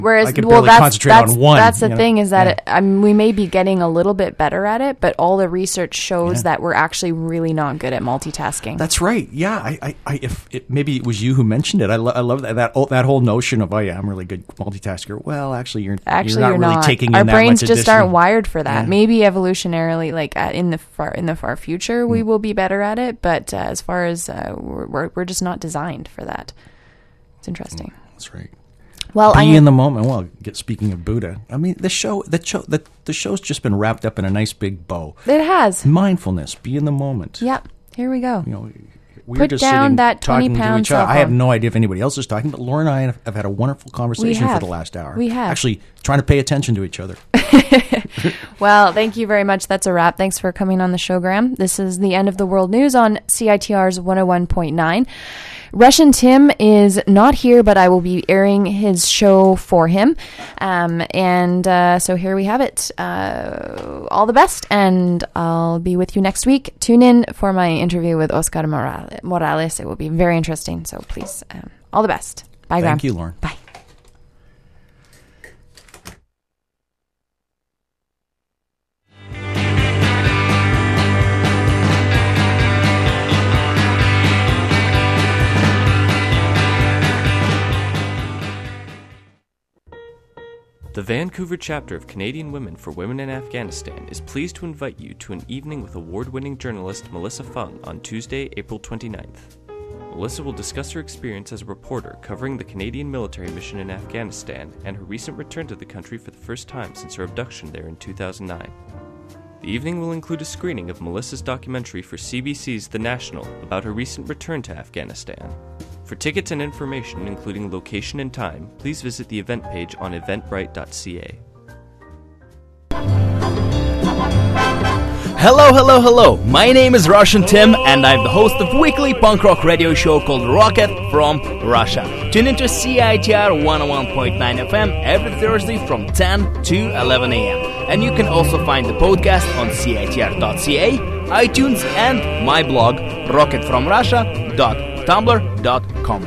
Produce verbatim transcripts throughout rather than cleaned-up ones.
Whereas, I could well, barely that's, concentrate that's, on one. That's the you know? thing is that yeah. it, I mean, we may be getting a little bit better at it, but all the research shows Yeah. that we're actually really not good at multitasking. That's right. Yeah, I, I, I if it, maybe it was you who mentioned it. I, lo- I love that that, that whole notion of, oh yeah, I'm a really good multitasker. Well, actually, you're Actually, you're not you're really not. taking Our in that brains much just additional- aren't wired for that. Yeah. Maybe evolutionarily, like uh, in the far in the far future, we Mm. will be better at it. But uh, as far as uh, we're, we're we're just not designed for that. It's interesting. That's right. Well, Be I'm in the moment. Well, get, speaking of Buddha, I mean the show, the show, the, the show's just been wrapped up in a nice big bow. It has. Mindfulness, be in the moment. Yep. Here we go. You know, we're Put just down sitting that twenty talking to pound each other. cell I have phone. no idea if anybody else is talking, but Laura and I have, have had a wonderful conversation for have. the last hour. We have. Actually trying to pay attention to each other. Well, thank you very much. That's a wrap. Thanks for coming on the show, Graham. This is the end of the world news on C I T R's one oh one point nine. Russian Tim is not here, but I will be airing his show for him. Um, and uh, so here we have it. Uh, all the best, and I'll be with you next week. Tune in for my interview with Oscar Morales. It will be very interesting, so please, um, all the best. Bye, Graham. Thank you, Lauren. Bye. The Vancouver chapter of Canadian Women for Women in Afghanistan is pleased to invite you to an evening with award-winning journalist Melissa Fung on Tuesday, April twenty-ninth. Melissa will discuss her experience as a reporter covering the Canadian military mission in Afghanistan and her recent return to the country for the first time since her abduction there in two thousand nine. The evening will include a screening of Melissa's documentary for C B C's The National about her recent return to Afghanistan. For tickets and information, including location and time, please visit the event page on eventbrite dot c a. Hello, hello, hello. My name is Russian Tim, and I'm the host of a weekly punk rock radio show called Rocket from Russia. Tune into C I T R one oh one point nine F M every Thursday from ten to eleven a.m. And you can also find the podcast on C I T R dot c a, iTunes, and my blog, rocket from russia dot tumblr dot com.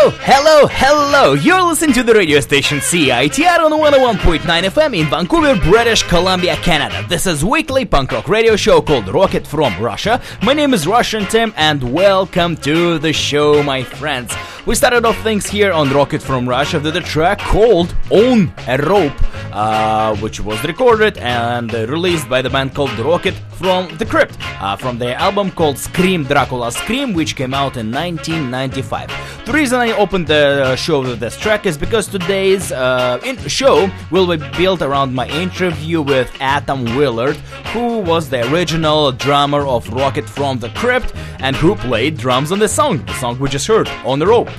Hello, hello, hello! You're listening to the radio station C I T R on one oh one point nine F M in Vancouver, British Columbia, Canada. This is weekly punk rock radio show called Rocket from Russia. My name is Russian Tim, and welcome to the show, my friends. We started off things here on Rocket from Russia with a track called On a Rope, uh, which was recorded and uh, released by the band called Rocket from the Crypt, uh, from their album called Scream Dracula Scream, which came out in nineteen ninety-five. The reason I opened the show with this track is because today's uh, in- show will be built around my interview with Adam Willard, who was the original drummer of Rocket from the Crypt and who played drums on the song, the song we just heard, On the Rope.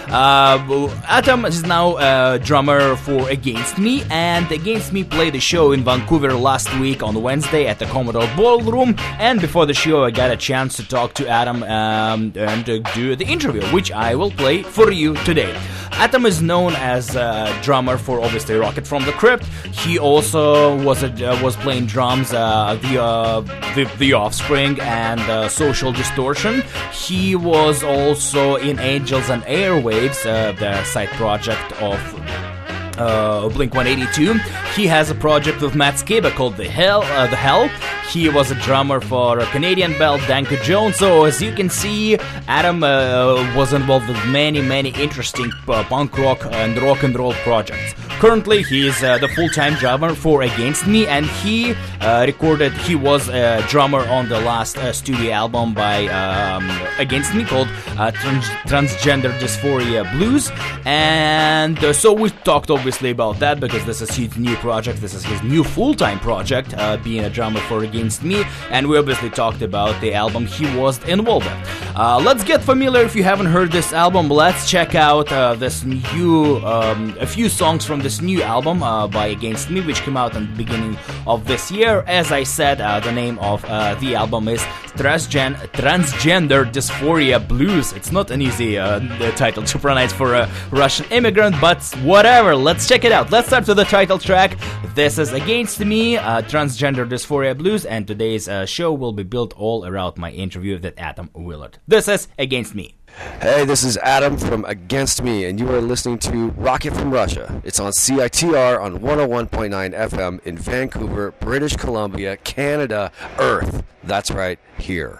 Uh, Adam is now a drummer for Against Me, and Against Me played a show in Vancouver last week on Wednesday at the Commodore Ballroom, and before the show I got a chance to talk to Adam um, and uh, do the interview, which I will play for you today. Adam is known as a drummer for obviously Rocket from the Crypt. He also was a, uh, was playing drums uh, the, uh, the the Offspring and uh, Social Distortion. He was also in Angels and Airwaves, uh, the side project of Uh, Blink one eighty-two. He has a project with Matt Skiba called The Hell. Uh, the Hell. He was a drummer for a Canadian band Danko Jones. So as you can see, Adam uh, was involved with many, many interesting uh, punk rock and rock and roll projects. Currently, he is uh, the full-time drummer for Against Me, and he uh, recorded. He was a drummer on the last uh, studio album by um, Against Me called uh, Trans- Transgender Dysphoria Blues, and uh, so we talked over. Obviously about that because this is his new project, this is his new full-time project, uh, being a drummer for Against Me, and we obviously talked about the album he was involved in. Uh, let's get familiar. If you haven't heard this album, let's check out uh, this new, um, a few songs from this new album uh, by Against Me, which came out in the beginning of this year. As I said, uh, the name of uh, the album is Transgen- Transgender Dysphoria Blues. It's not an easy uh, title to pronounce for a Russian immigrant, but whatever. Let's Let's check it out. Let's start with the title track. This is Against Me, uh, Transgender Dysphoria Blues, and today's uh, show will be built all around my interview with Adam Willard. This is Against Me. Hey, this is Adam from Against Me, and you are listening to Rocket from Russia. It's on C I T R on one oh one point nine F M in Vancouver, British Columbia, Canada, Earth. That's right, here.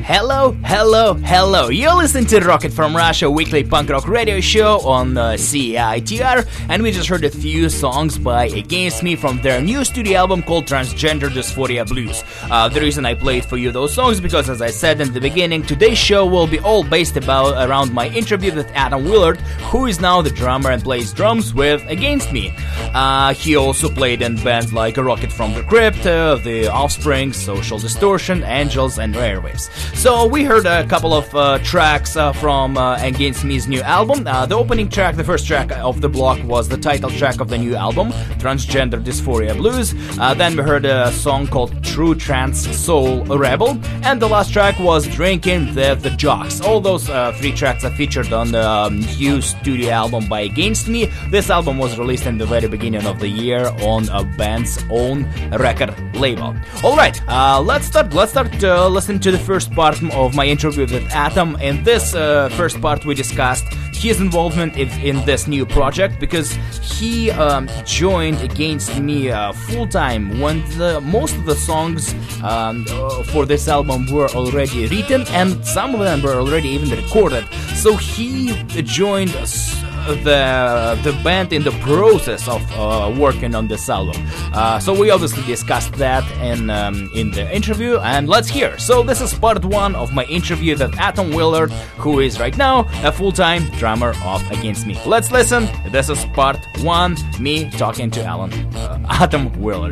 Hello, hello, hello. You're listening to Rocket from Russia, weekly punk rock radio show on uh, C I T R, and we just heard a few songs by Against Me from their new studio album called Transgender Dysphoria Blues. Uh, the reason I played for you those songs because, as I said in the beginning, today's show will be all based about around my interview with Atom Willard, who is now the drummer and plays drums with Against Me. Uh, he also played in bands like Rocket from the Crypt, uh, The Offspring, Social Distortion, Angels, and Airwaves. So we heard a couple of uh, tracks uh, from uh, Against Me's new album. Uh, the opening track, the first track of the block, was the title track of the new album, Transgender Dysphoria Blues. Uh, then we heard a song called True Trans Soul Rebel. And the last track was Drinking with the Jocks. All those uh, three tracks are featured on the um, new studio album by Against Me. This album was released in the very beginning of the year on a band's own record label. Alright, uh, let's start, let's start uh, listening to the first part of my interview with Atom. In this uh, first part we discussed his involvement in, in this new project, because he um, joined Against Me uh, full-time when the, most of the songs um, uh, for this album were already written and some of them were already even recorded. So he joined the the band in the process of uh, working on this album. Uh, so we obviously discussed that in um, in the interview, and let's hear. So this is part one of my interview with Atom Willard, who is right now a full-time drummer of Against Me. Let's listen. This is part one, me talking to Alan uh, Atom Willard.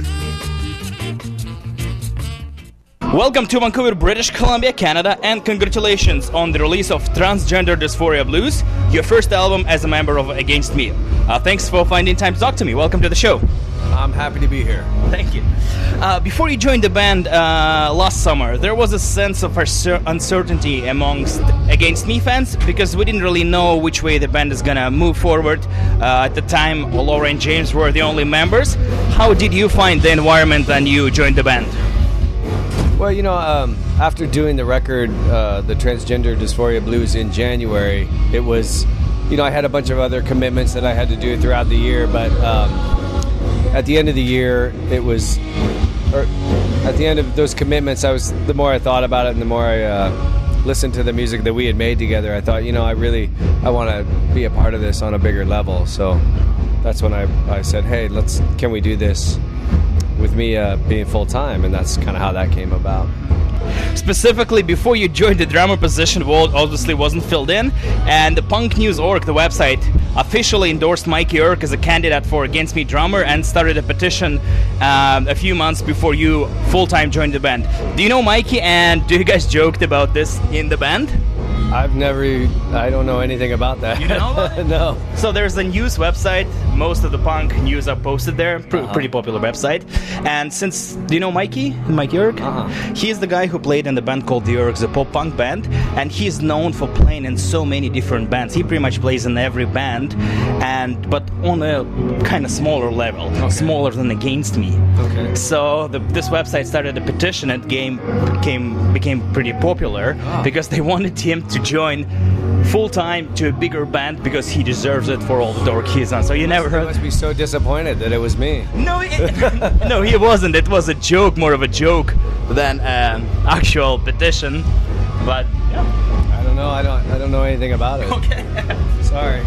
Welcome to Vancouver, British Columbia, Canada, and congratulations on the release of Transgender Dysphoria Blues, your first album as a member of Against Me. Uh, thanks for finding time to talk to me. Welcome to the show. I'm happy to be here. Thank you. Uh, before you joined the band uh, last summer, there was a sense of uncertainty amongst Against Me fans because we didn't really know which way the band is gonna move forward. Uh, at the time, Laura and James were the only members. How did you find the environment when you joined the band? Well, you know, um, after doing the record, uh, the Transgender Dysphoria Blues in January, it was, you know, I had a bunch of other commitments that I had to do throughout the year, but um, at the end of the year, it was, or at the end of those commitments, I was, the more I thought about it and the more I uh, listened to the music that we had made together, I thought, you know, I really, I want to be a part of this on a bigger level. So that's when I, I said, hey, let's, can we do this with me uh, being full-time, and that's kind of how that came about. Specifically, before you joined the drummer position, Walt obviously wasn't filled in, and the Punk News dot org, the website, officially endorsed Mikey Erk as a candidate for Against Me drummer and started a petition um, a few months before you full-time joined the band. Do you know Mikey, and do you guys joked about this in the band? I've never, I don't know anything about that. You don't know about it? No. So there's a news website. Most of the punk news are posted there. Pr- uh-huh. Pretty popular website. And since, do you know Mikey? Mikey Erk? Uh-huh. He's the guy who played in the band called The Erks, a pop punk band. And he's known for playing in so many different bands. He pretty much plays in every band, and but on a kind of smaller level. Okay. Smaller than Against Me. Okay. So the, this website started a petition and game came, became pretty popular oh. because they wanted him to join full-time to a bigger band because he deserves it for all the work he's done. So you never heard... He must be so disappointed that it was me. No, it, no, he wasn't. It was a joke, more of a joke than an actual petition. But, yeah. I don't know. I don't I don't know anything about it. Okay. Sorry.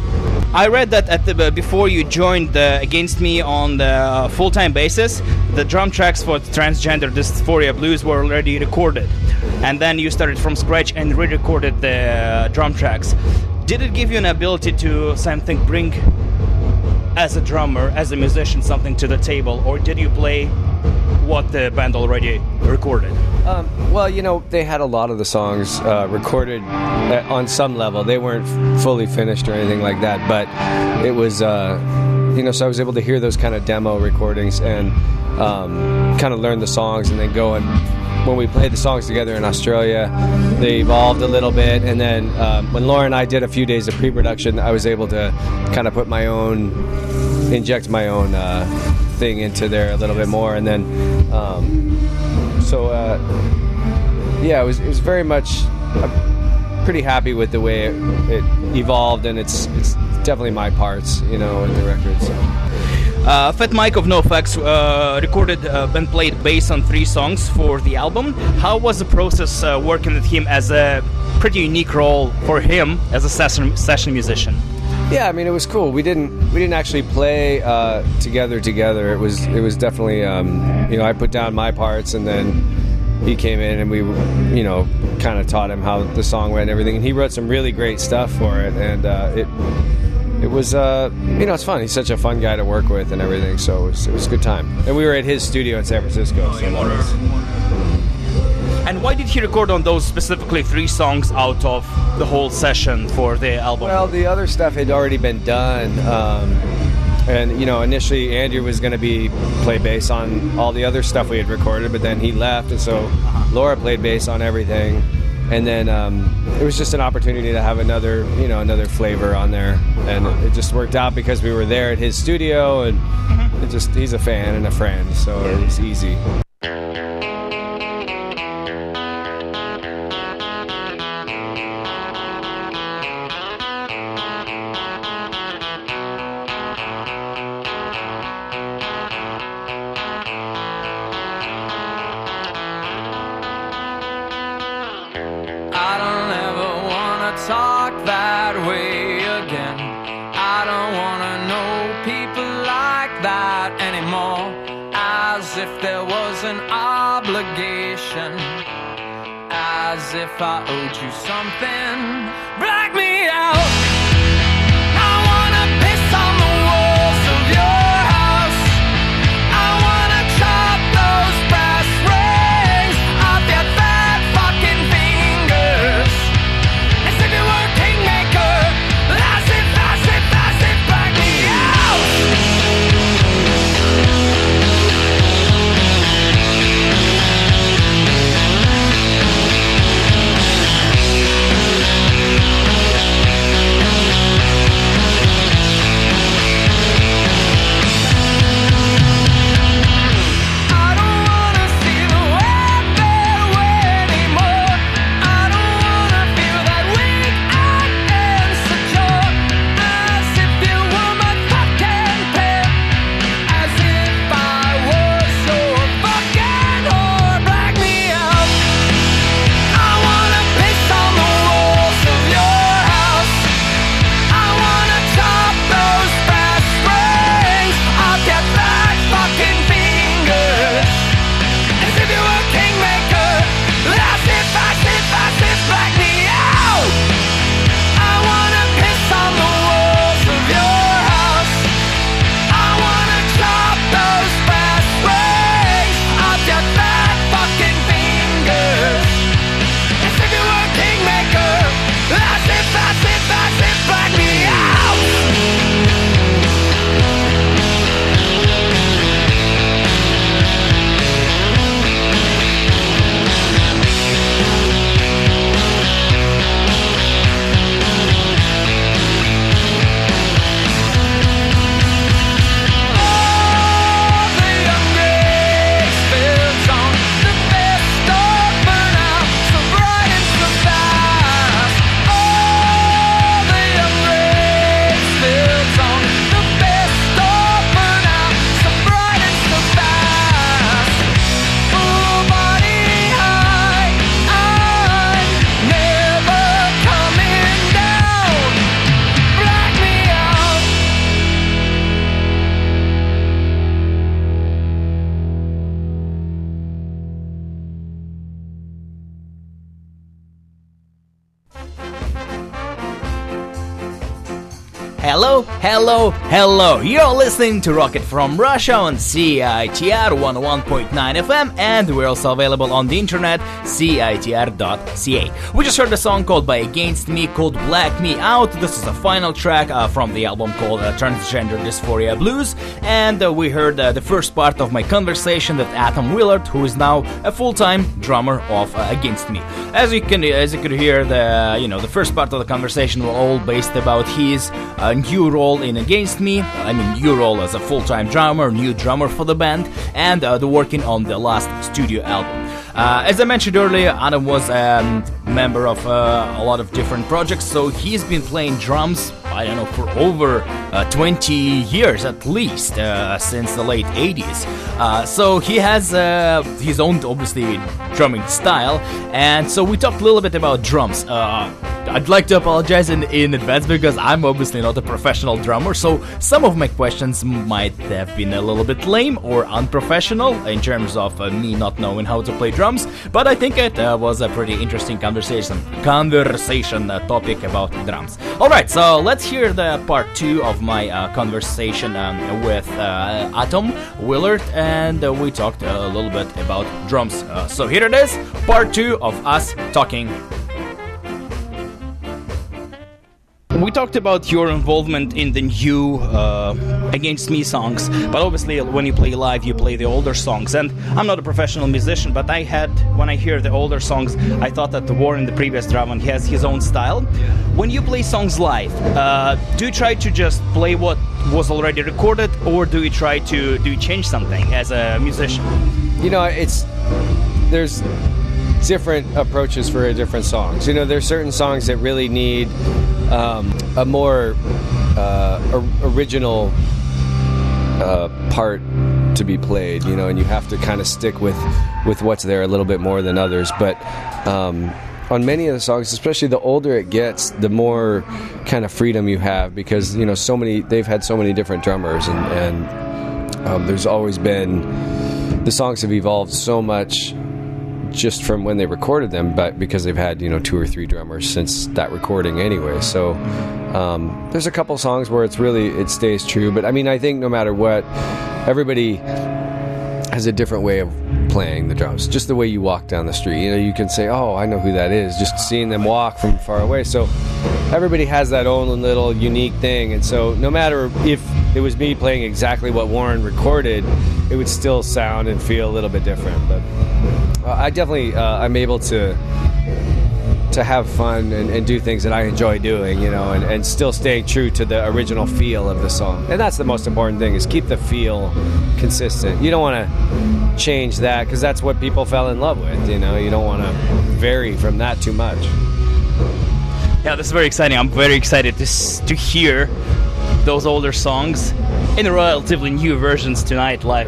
I read that at the before you joined the Against Me on the full-time basis, the drum tracks for Transgender Dysphoria Blues were already recorded, and then you started from scratch and re-recorded the uh, drum tracks. Did it give you an ability to something bring, as a drummer, as a musician, something to the table, or did you play what the band already recorded? Um, well, you know, they had a lot of the songs uh, recorded uh, on some level. They weren't f- fully finished or anything like that, but it was, uh, you know, so I was able to hear those kind of demo recordings and um, kind of learn the songs and then go and when we played the songs together in Australia, they evolved a little bit, and then um, when Laura and I did a few days of pre-production, I was able to kind of put my own, inject my own uh, thing into there a little bit more, and then um, so uh, yeah, it was it was very much. I'm pretty happy with the way it, it evolved, and it's it's definitely my parts, you know, in the record. So. Uh, Fat Mike of NoFX uh, recorded uh, and played bass on three songs for the album. How was the process uh, working with him as a pretty unique role for him as a session session musician? Yeah, I mean, it was cool. We didn't we didn't actually play uh, together together. It was it was definitely um, you know, I put down my parts and then he came in and we, you know, kind of taught him how the song went and everything. And he wrote some really great stuff for it, and uh, it. It was, uh, you know, it's fun. He's such a fun guy to work with and everything, so it was, it was a good time. And we were at his studio in San Francisco. Oh, so that was... And why did he record on those specifically three songs out of the whole session for the album? Well, the other stuff had already been done. Um, and, you know, initially Andrew was going to be play bass on all the other stuff we had recorded, but then he left, and so Laura played bass on everything. And then um, it was just an opportunity to have another, you know, another flavor on there, and it, it just worked out because we were there at his studio, and it just he's a fan and a friend, so it was easy. Talk that way again. I don't wanna know people like that anymore. As if there was an obligation, as if I owed you something. Black me out. I wanna piss on the walls of your house. I wanna chop those brass rings off your fat fucking fingers. Hello, hello, hello. You're listening to Rocket from Russia on C I T R one oh one point nine F M, and we're also available on the internet, C I T R dot C A. We just heard a song called by Against Me called Black Me Out. This is the final track uh, from the album called uh, Transgender Dysphoria Blues, and uh, we heard uh, the first part of my conversation with Adam Willard, who is now a full-time drummer of uh, Against Me. As you can, as you could hear, the you know the first part of the conversation was all based about his uh, new role in Against Me. I mean, new role as a full-time drummer, new drummer for the band, and uh, the working on the last studio album. Uh, as I mentioned earlier, Adam was a um, member of uh, a lot of different projects, so he's been playing drums I don't know, for over uh, twenty years at least, uh, since the late eighties. Uh, so he has uh, his own, obviously, drumming style, and so we talked a little bit about drums. Uh, I'd like to apologize in, in advance because I'm obviously not a professional drummer, so some of my questions might have been a little bit lame or unprofessional in terms of uh, me not knowing how to play drums, but I think it uh, was a pretty interesting conversation conversation uh, topic about drums. Alright, so let's hear the part two of my uh, conversation um, with uh, Atom Willard, and uh, we talked a little bit about drums. Uh, so here it is, part two of us talking. We talked about your involvement in the new uh, Against Me songs, but obviously when you play live, you play the older songs. And I'm not a professional musician, but I had, when I hear the older songs, I thought that the Warren, the previous drummer, he has his own style. When you play songs live, uh, do you try to just play what was already recorded, or do you try to do you change something as a musician? You know, it's there's different approaches for different songs. You know, there's certain songs that really need Um, a more uh, or- original uh, part to be played, you know, and you have to kind of stick with, with what's there a little bit more than others. But um, on many of the songs, especially the older it gets, the more kind of freedom you have, because, you know, so many they've had so many different drummers, and, and um, there's always been, the songs have evolved so much just from when they recorded them, but because they've had, you know, two or three drummers since that recording anyway. So um, there's a couple songs where it's really, it stays true. But I mean, I think no matter what, everybody has a different way of playing the drums. Just the way you walk down the street, you know, you can say, oh, I know who that is, just seeing them walk from far away. So everybody has that own little unique thing. And so no matter if it was me playing exactly what Warren recorded, it would still sound and feel a little bit different. But I definitely, uh, I'm able to to have fun and, and do things that I enjoy doing, you know, and, and still staying true to the original feel of the song. And that's the most important thing, is keep the feel consistent. You don't want to change that, because that's what people fell in love with, you know. You don't want to vary from that too much. Yeah, this is very exciting. I'm very excited to to hear those older songs in relatively new versions tonight live.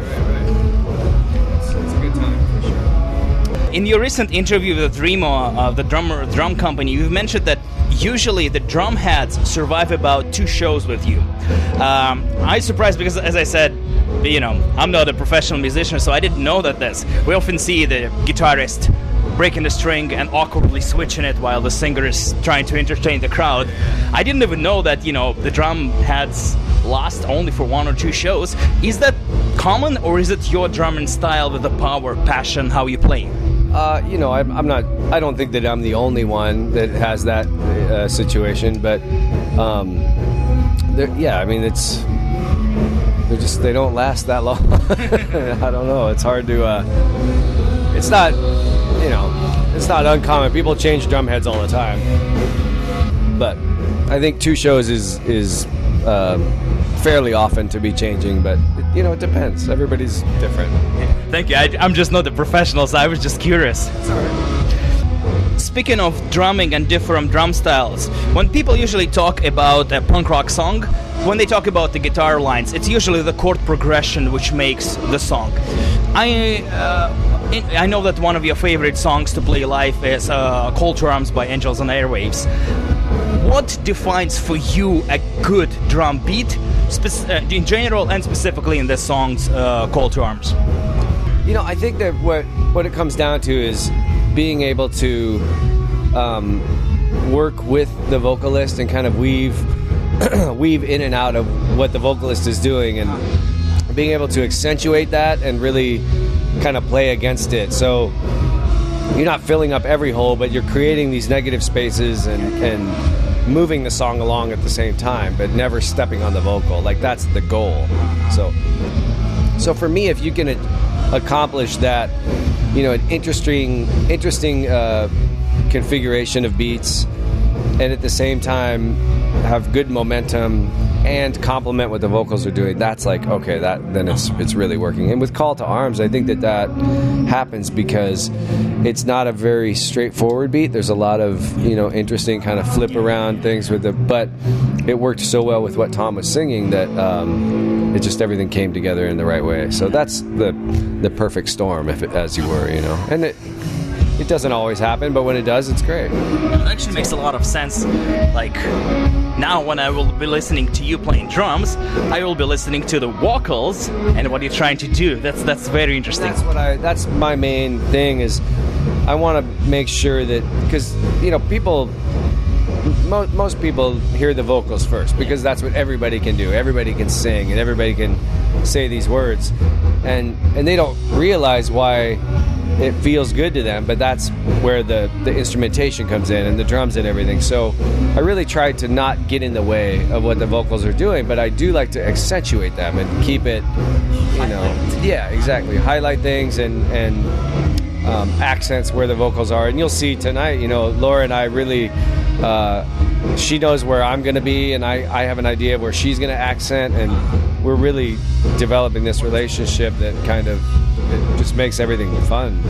In your recent interview with Remo, uh, the drummer drum company, you've mentioned that usually the drum heads survive about two shows with you. Um, I'm surprised because, as I said, you know, I'm not a professional musician, so I didn't know that this. We often see the guitarist breaking the string and awkwardly switching it while the singer is trying to entertain the crowd. I didn't even know that, you know, the drum heads last only for one or two shows. Is that common, or is it your drumming style with the power, passion, how you play? Uh, you know, I'm, I'm not. I don't think that I'm the only one that has that uh, situation, but um, yeah, I mean, it's they're just they don't last that long. I don't know. It's hard to. Uh, it's not, you know, it's not uncommon. People change drum heads all the time, but I think two shows is is uh, fairly often to be changing. But you know, it depends. Everybody's different. Thank you. I, I'm just not a professional, so I was just curious. It's all right. Speaking of drumming and different drum styles, when people usually talk about a punk rock song, when they talk about the guitar lines, it's usually the chord progression which makes the song. I uh, I know that one of your favorite songs to play live is uh, Call to Arms by Angels on Airwaves. What defines for you a good drum beat, spe- uh, in general and specifically in the song's uh, Call to Arms? You know, I think that what, what it comes down to is being able to um, work with the vocalist and kind of weave weave in and out of what the vocalist is doing, and being able to accentuate that and really kind of play against it. So you're not filling up every hole, but you're creating these negative spaces and, and moving the song along at the same time, but never stepping on the vocal. Like, that's the goal. So, so for me, if you can accomplish that, you know, an interesting, interesting uh, configuration of beats, and at the same time have good momentum and complement what the vocals are doing, that's like, okay, that then it's it's really working. And with Call to Arms, I think that that happens because it's not a very straightforward beat. There's a lot of, you know, interesting kind of flip around things with it, but it worked so well with what Tom was singing that um, it just everything came together in the right way. So that's the the perfect storm, if it, as you were, you know. And it it doesn't always happen, but when it does, it's great. It actually makes a lot of sense. Like, now when I will be listening to you playing drums, I will be listening to the vocals and what you're trying to do. That's that's very interesting. That's what I. That's my main thing is, I want to make sure that, because you know people. Most, most people hear the vocals first because that's what everybody can do. Everybody can sing and everybody can say these words, and and they don't realize why it feels good to them. But that's where the the instrumentation comes in and the drums and everything. So I really try to not get in the way of what the vocals are doing, but I do like to accentuate them and keep it, you know, yeah, exactly, highlight things and and um, accents where the vocals are. And you'll see tonight, you know, Laura and I really. Uh, she knows where I'm going to be, and I, I have an idea of where she's going to accent, and we're really developing this relationship that kind of it just makes everything fun.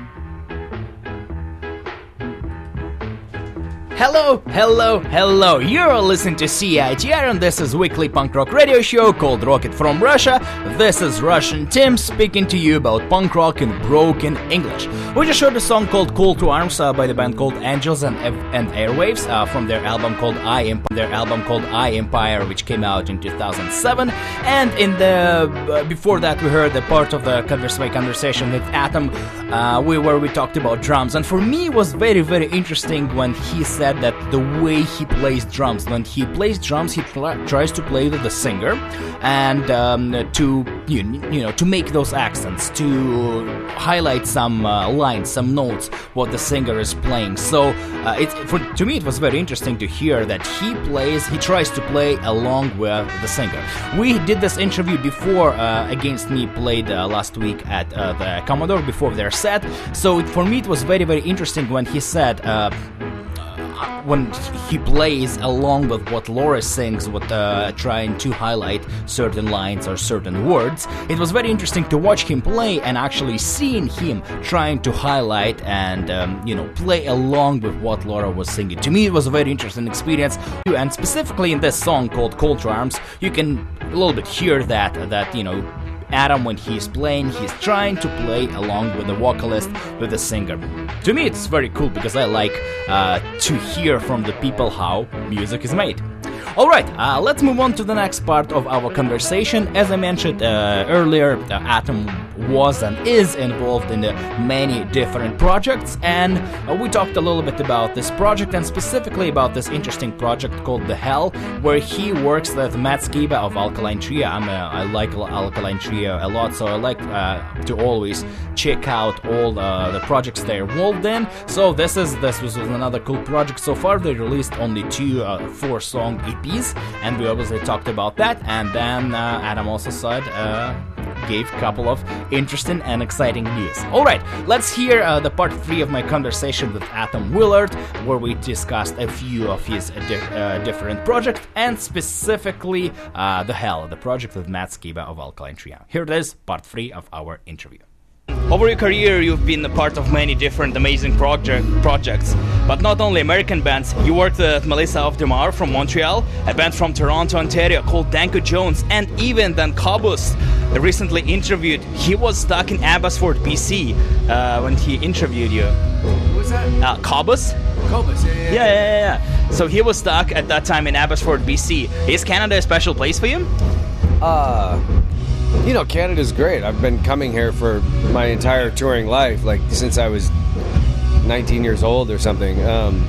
Hello, hello, hello. You're listening to C I T R, and this is weekly punk rock radio show called Rocket from Russia. This is Russian Tim speaking to you about punk rock in broken English. We just heard a song called "Call to Arms" uh, by the band called Angels and and Airwaves uh, from their album called I Empire, their album called I Empire, which came out in two thousand seven. And in the uh, before that, we heard the part of the converse, my conversation with Atom, uh, we, where we talked about drums. And for me, it was very, very interesting when he said that the way he plays drums, when he plays drums, he pl- tries to play with the singer, and um, to you, you know to make those accents, to highlight some uh, lines, some notes, what the singer is playing. So uh, it for to me it was very interesting to hear that he plays, he tries to play along with the singer. We did this interview before uh, Against Me played uh, last week at uh, the Commodore before their set. So for me it was very, very interesting when he said. Uh, when he plays along with what Laura sings, with uh, trying to highlight certain lines or certain words, it was very interesting to watch him play and actually seeing him trying to highlight and um, you know play along with what Laura was singing. To me, it was a very interesting experience, and specifically in this song called "Call to Arms," you can a little bit hear that that you know. Adam, when he's playing, he's trying to play along with the vocalist, with the singer. To me, it's very cool because I like uh, to hear from the people how music is made. Alright, uh, let's move on to the next part of our conversation. As I mentioned uh, earlier, uh, Atom was and is involved in uh, many different projects, and uh, we talked a little bit about this project, and specifically about this interesting project called The Hell, where he works with Matt Skiba of Alkaline Trio. I'm a, I like Alkaline Trio a lot, so I like uh, to always check out all uh, the projects they're involved in. So this is this was another cool project. So far, they released only two uh, four-song E Ps, and we obviously talked about that. And then uh, Adam also said uh, gave a couple of interesting and exciting news. Alright, let's hear uh, the part three of my conversation with Atom Willard, where we discussed a few of his uh, di- uh, different projects, and specifically uh, The Hell, the project with Matt Skiba of Alkaline Trio. Here it is, part three of our interview. Over your career, you've been a part of many different amazing project, projects, but not only American bands. You worked with Melissa Avdemar from Montreal, a band from Toronto, Ontario called Danko Jones, and even Dan Cobus, recently interviewed. He was stuck in Abbotsford, B C, uh, when he interviewed you. Who was that? Uh, Cobus? Cobus, yeah, yeah, yeah, yeah, yeah, yeah. So he was stuck at that time in Abbotsford, B C. Is Canada a special place for you? Uh... You know, Canada's great. I've been coming here for my entire touring life, like since I was nineteen years old or something. Um,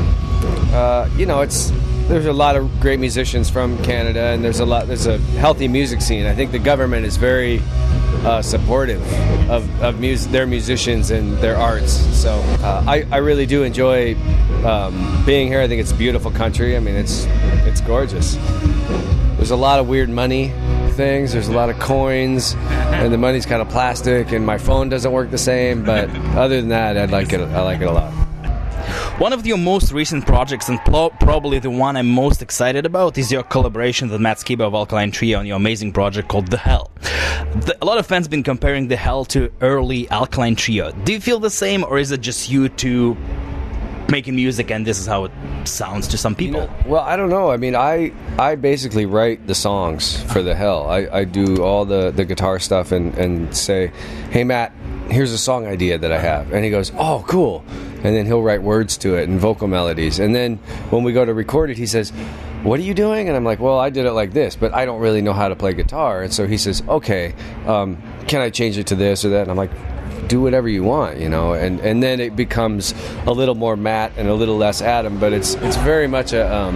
uh, you know, it's there's a lot of great musicians from Canada, and there's a lot. There's a healthy music scene. I think the government is very uh, supportive of, of mus- their musicians and their arts. So uh, I, I really do enjoy um, being here. I think it's a beautiful country. I mean, it's it's gorgeous. There's a lot of weird money things. There's a lot of coins, and the money's kind of plastic, and my phone doesn't work the same. But other than that, I like it. I like it a lot. One of your most recent projects, and pl- probably the one I'm most excited about, is your collaboration with Matt Skiba of Alkaline Trio on your amazing project called The Hell. The, a lot of fans have been comparing The Hell to early Alkaline Trio. Do you feel the same, or is it just you two making music and this is how it sounds to some people? You know, well, I don't know. I mean, I I basically write the songs for The Hell. I, I do all the, the guitar stuff and, and say, hey, Matt, here's a song idea that I have. And he goes, oh, cool. And then he'll write words to it and vocal melodies. And then when we go to record it, he says, what are you doing? And I'm like, well, I did it like this, but I don't really know how to play guitar. And so he says, okay, um, can I change it to this or that? And I'm like, do whatever you want, you know, and, and then it becomes a little more Matt and a little less Adam, but it's it's very much a um,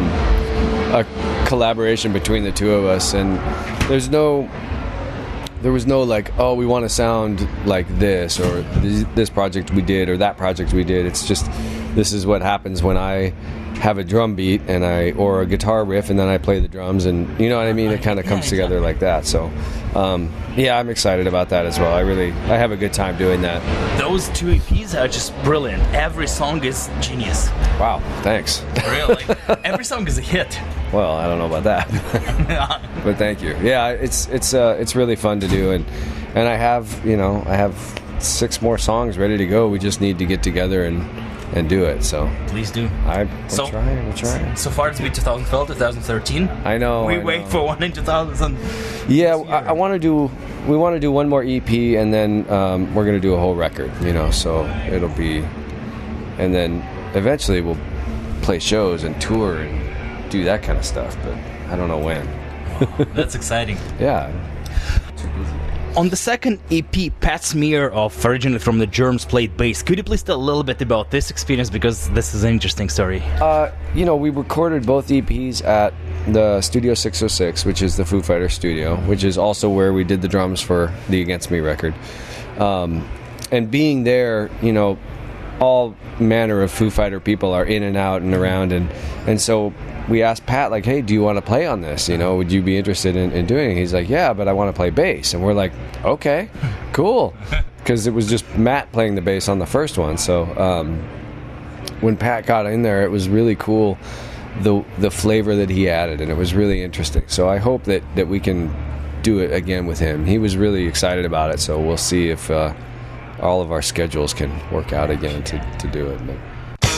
a collaboration between the two of us, and there's no there was no like, oh, we want to sound like this, or this, this project we did, or that project we did. It's just, this is what happens when I have a drum beat and I or a guitar riff and then I play the drums, and you know what I mean, it kind of comes together like that. So um, yeah, I'm excited about that as well. I really I have a good time doing that. Those two E Ps are just brilliant. Every song is genius. Wow, thanks. Really? Every song is a hit. Well, I don't know about that. But thank you. Yeah, it's it's uh, it's really fun to do, and and I have, you know, I have six more songs ready to go. We just need to get together and, and do it. So please do. I, we're so, trying, we're trying. So far it's been twenty twelve, twenty thirteen. I know. We I wait know. for one in two thousand. Yeah, I, I want to do. We want to do one more E P, and then um, we're going to do a whole record. You know, so it'll be, and then eventually we'll play shows and tour and do that kind of stuff. But I don't know when. That's exciting. Yeah. On the second E P, Pat Smear of Originally from the Germs played bass. Could you please tell a little bit about this experience, because this is an interesting story? Uh, you know, we recorded both E Ps at the Studio six oh six, which is the Foo Fighters studio, which is also where we did the drums for the Against Me record. Um, and being there, you know, all manner of Foo Fighter people are in and out and around, and, and so we asked Pat, like, hey, do you want to play on this? You know, would you be interested in, in doing it? He's like, yeah, but I want to play bass. And we're like, okay, cool. Because it was just Matt playing the bass on the first one. So um, when Pat got in there, it was really cool, the the flavor that he added, and it was really interesting. So I hope that, that we can do it again with him. He was really excited about it, so we'll see if uh, all of our schedules can work out again to, to do it. But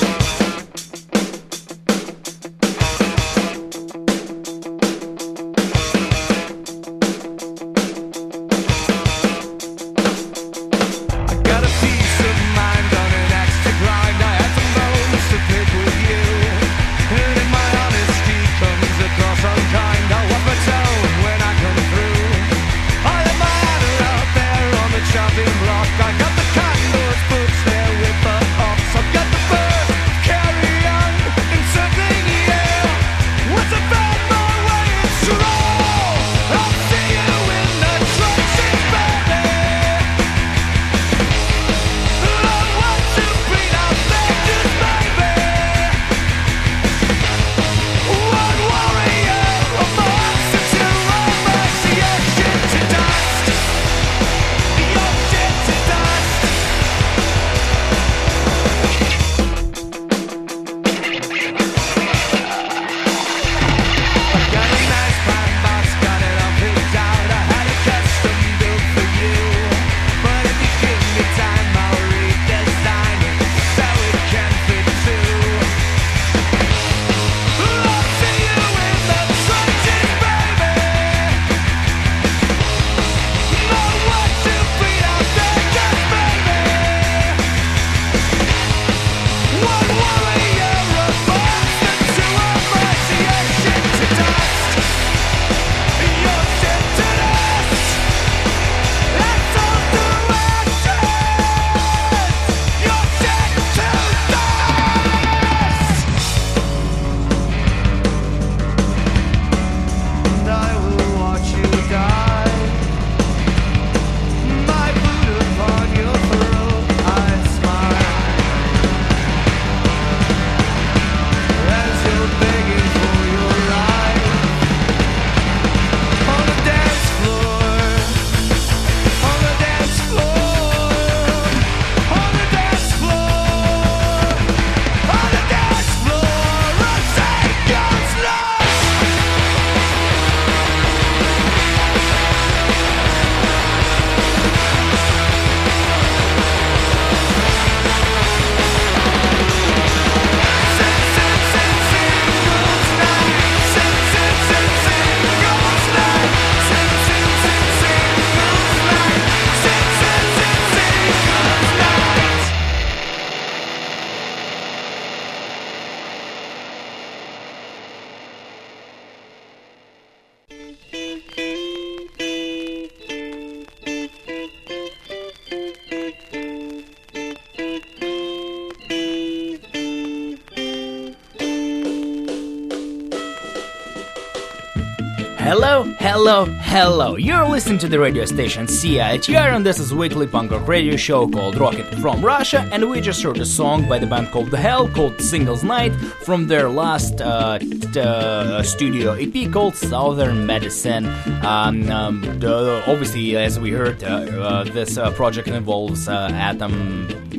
Hello, hello, hello. You're listening to the radio station C I T R, and this is weekly punk rock radio show called Rocket from Russia, and we just heard a song by the band called The Hell called Singles Night from their last uh, t- uh, studio E P called Southern Medicine. Um, um, the, obviously, as we heard, uh, uh, this uh, project involves uh, Adam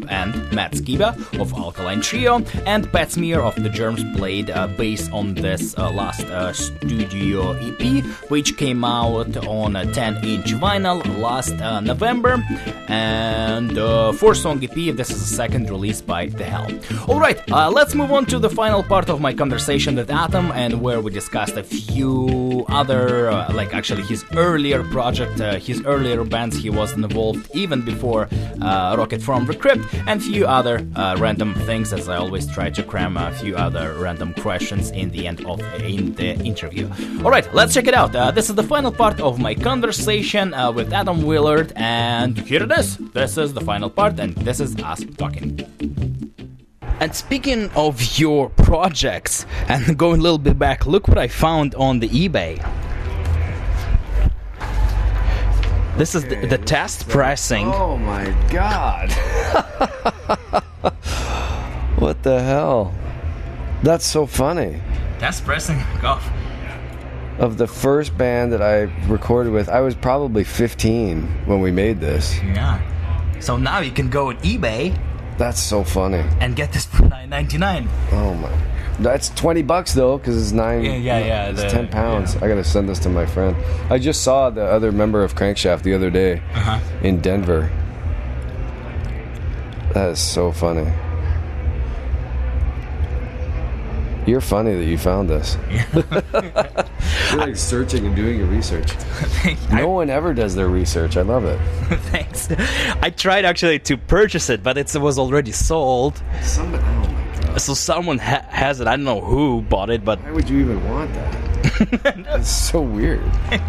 and Matt Skiba of Alkaline Trio, and Pat Smear of The Germs played uh, bass on this uh, last uh, studio E P, which came out on a ten-inch vinyl last uh, November, and uh, four-song E P. This is the second release by The Hell. Alright, uh, let's move on to the final part of my conversation with Atom, and where we discussed a few other, uh, like actually his earlier project, uh, his earlier bands he was involved even before uh, Rocket from the Crypt, and few other uh, random things, as I always try to cram a few other random questions in the end of in the interview. Alright, let's check it out. Uh, this is the final part of my conversation uh, with Atom Willard, and here it is. This is the final part, and this is us talking. And speaking of your projects, and going a little bit back, look what I found on the eBay. This is okay, the, the test pressing. Oh my god. What the hell? That's so funny. Test pressing, go. Of the first band that I recorded with, I was probably fifteen when we made this. Yeah. So now you can go on eBay. That's so funny. And get this for nine ninety-nine. Oh my. That's twenty bucks though, because it's nine. Yeah, yeah, yeah. It's the, ten pounds. Yeah. I gotta send this to my friend. I just saw the other member of Crankshaft the other day uh-huh. in Denver. That is so funny. You're funny that you found this. You're like searching and doing your research. No one ever does their research. I love it. Thanks. I tried actually to purchase it, but it was already sold. Somebody, oh my god. So someone ha- has it. I don't know who bought it, but why would you even want that? That's so weird.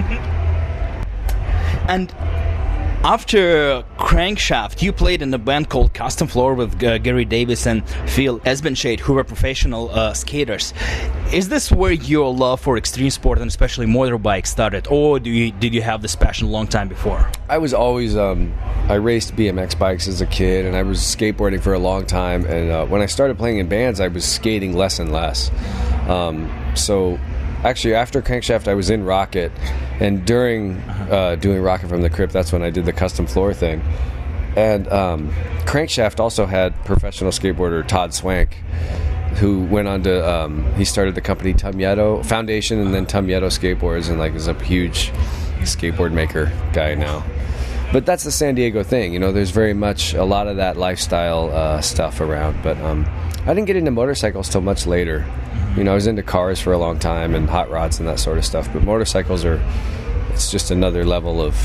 And after Crankshaft, you played in a band called Custom Floor with uh, Gary Davis and Phil Esbenshade, who were professional uh, skaters. Is this where your love for extreme sport and especially motorbikes started, or do you did you have this passion a long time before? I was always um, I raced B M X bikes as a kid, and I was skateboarding for a long time. And uh, when I started playing in bands, I was skating less and less. Um, so. Actually, after Crankshaft, I was in Rocket, and during uh, doing Rocket from the Crypt, that's when I did the custom floor thing. And um, Crankshaft also had professional skateboarder Todd Swank, who went on to, um, he started the company Tumyeto Foundation, and then Tumyeto Skateboards, and like is a huge skateboard maker guy now. But that's the San Diego thing, you know, there's very much a lot of that lifestyle uh, stuff around. But um, I didn't get into motorcycles till much later. You know, I was into cars for a long time and hot rods and that sort of stuff. But motorcycles are, it's just another level of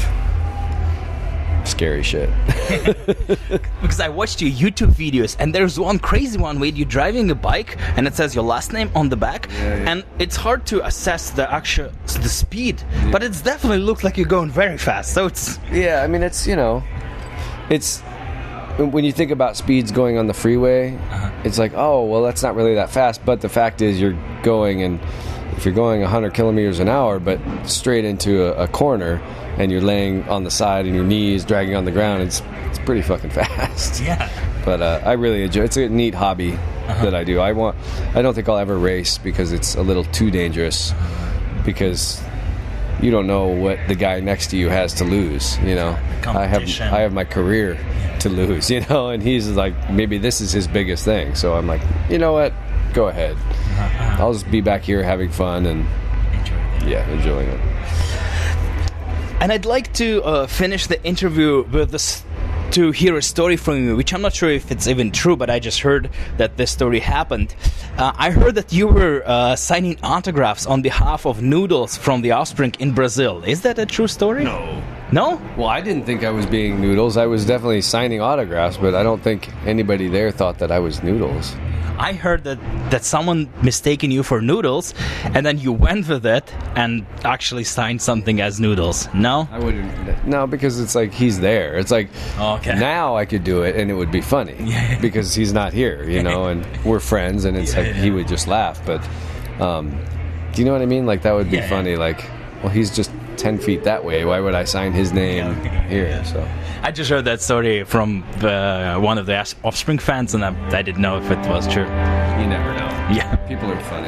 scary shit. Because I watched your YouTube videos, and there's one crazy one where you're driving a bike and it says your last name on the back, yeah, yeah. and it's hard to assess the actual the speed, yeah. But it definitely looks like you're going very fast. So it's yeah, I mean it's you know, it's when you think about speeds going on the freeway, uh-huh. It's like oh well that's not really that fast, but the fact is you're going and if you're going one hundred kilometers an hour, but straight into a, a corner. And you're laying on the side and your knees dragging on the ground, it's it's pretty fucking fast. Yeah. But uh, I really enjoy it. It's a neat hobby uh-huh. that I do. I want. I don't think I'll ever race because it's a little too dangerous. Because you don't know what the guy next to you has to lose. You know, I have I have my career to lose. You know, and he's like maybe this is his biggest thing. So I'm like, you know what? Go ahead. Uh-huh. I'll just be back here having fun and enjoying yeah, enjoying it. And I'd like to uh, finish the interview with this, to hear a story from you, which I'm not sure if it's even true, but I just heard that this story happened. Uh, I heard that you were uh, signing autographs on behalf of Noodles from The Offspring in Brazil. Is that a true story? No. No? Well, I didn't think I was being Noodles. I was definitely signing autographs, but I don't think anybody there thought that I was Noodles. I heard that, that someone mistaken you for Noodles, and then you went with it and actually signed something as Noodles. No? I wouldn't. No, because it's like he's there. It's like okay. Now I could do it and it would be funny yeah. because he's not here, you know, and we're friends, and it's yeah, like yeah. he would just laugh. But um, do you know what I mean? Like that would be yeah, funny. Yeah. Like, well, he's just ten feet that way. Why would I sign his name yeah, here? Yeah. So. I just heard that story from the, one of the Offspring fans, and I, I didn't know if it was true. You never know. Yeah. People are funny.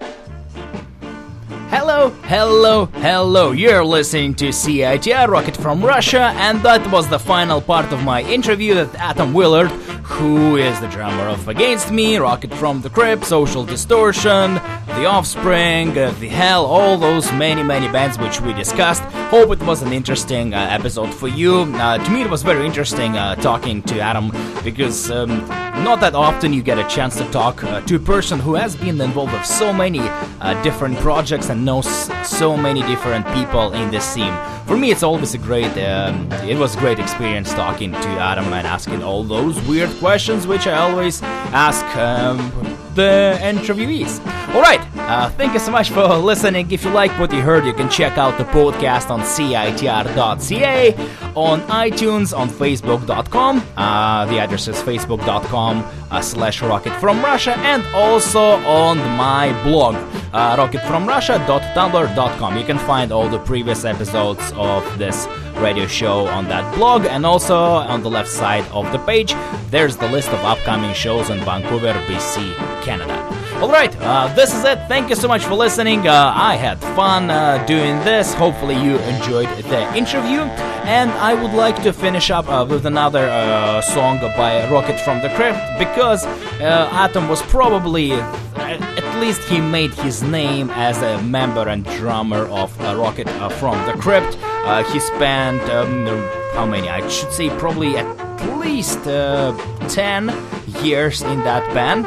Hello, hello, hello. You're listening to C I T R Rocket from Russia, and that was the final part of my interview with Atom Willard, who is the drummer of Against Me, Rocket from the Crypt, Social Distortion, The Offspring, uh, The Hell, all those many, many bands which we discussed. Hope it was an interesting uh, episode for you. Uh, to me, it was very interesting uh, talking to Adam, because um, not that often you get a chance to talk uh, to a person who has been involved with so many uh, different projects and knows so many different people in this scene. For me, it's always a great, um, it was a great experience talking to Adam and asking all those weird questions which I always ask um, the interviewees. Alright, uh, thank you so much for listening. If you like what you heard, you can check out the podcast on C I T R dot C A, on iTunes, on Facebook dot com. Uh, the address is Facebook dot com uh, slash Rocket from Russia, and also on my blog, uh, rocket from russia dot tumblr dot com. You can find all the previous episodes of this radio show on that blog, and also on the left side of the page there's the list of upcoming shows in Vancouver, B C, Canada. Alright, uh, this is it. Thank you so much for listening. Uh, I had fun uh, doing this. Hopefully you enjoyed the interview, and I would like to finish up uh, with another uh, song by Rocket from the Crypt, because uh, Atom was probably, uh, at least he made his name as a member and drummer of uh, Rocket uh, from the Crypt. Uh, he spent, um, how many? I should say probably at least uh, ten years in that band.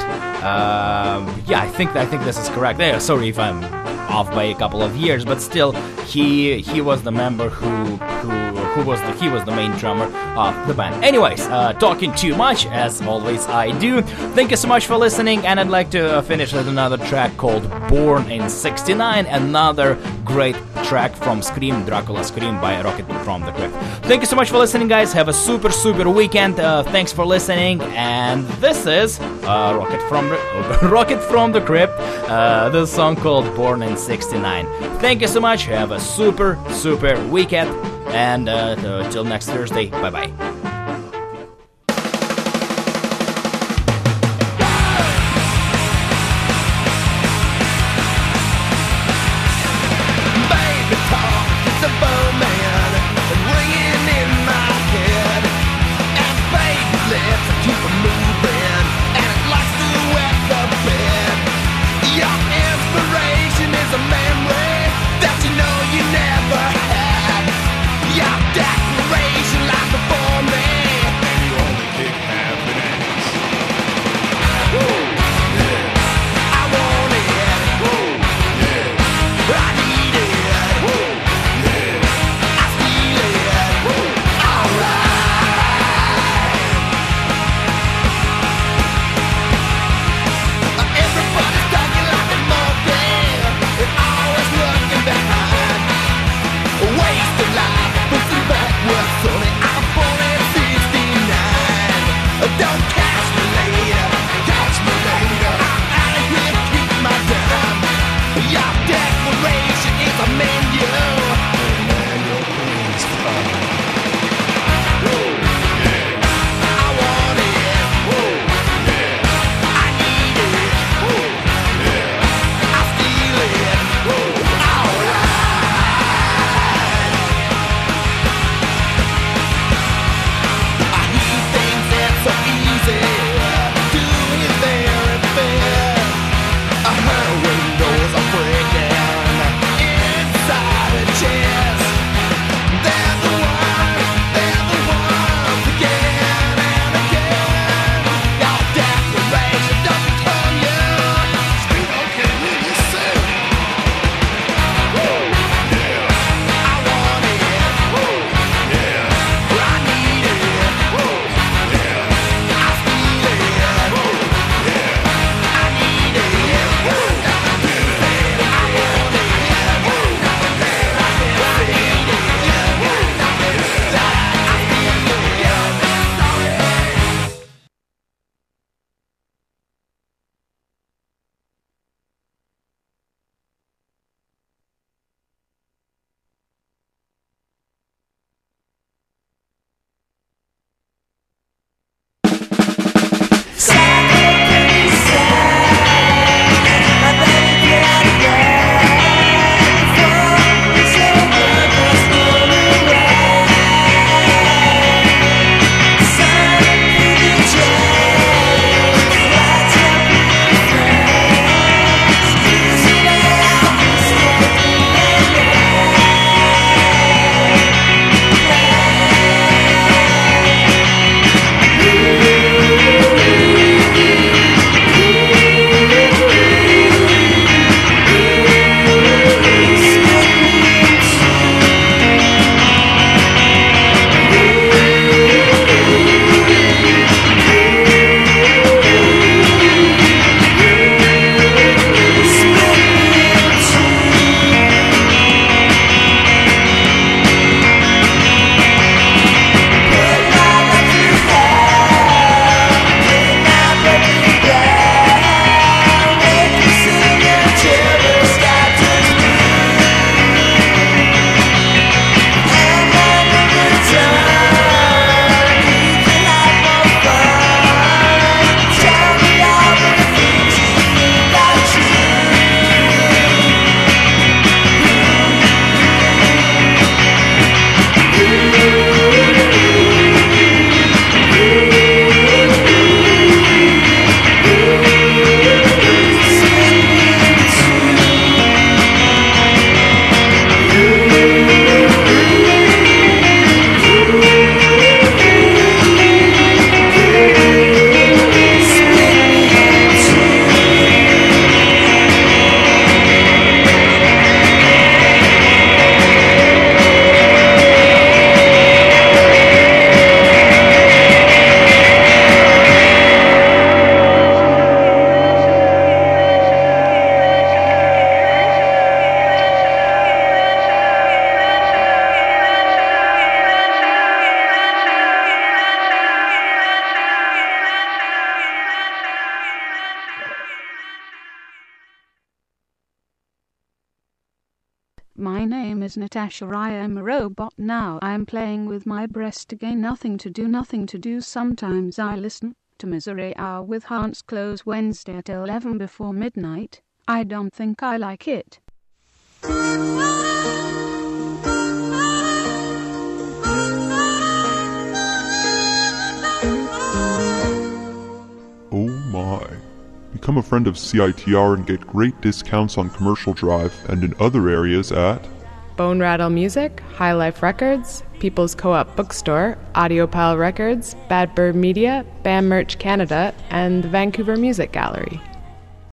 Uh, yeah, I think I think this is correct. Yeah, sorry if I'm off by a couple of years, but still, he he was the member who who who was the he was the main drummer of the band. Anyways, uh, talking too much as always I do. Thank you so much for listening, and I'd like to uh, finish with another track called "Born in sixty-nine," another great track from Scream, Dracula Scream by Rocket from the Crypt. Thank you so much for listening, guys. Have a super super weekend. Uh, thanks for listening, and this is uh, Rocket from Rocket from the Crypt. Uh, this song called "Born in sixty-nine." Thank you so much. Have a super super weekend, and uh, until next Thursday. Bye bye. Declaration like the form is Natasha. I am a robot now. I am playing with my breast again. Nothing to do, nothing to do. Sometimes I listen to Misery Hour with Hans Close Wednesday at eleven before midnight. I don't think I like it. Oh my. Become a friend of C I T R and get great discounts on Commercial Drive and in other areas at Bone Rattle Music, High Life Records, People's Co-op Bookstore, Audiopile Records, Bad Bird Media, Bam Merch Canada, and the Vancouver Music Gallery.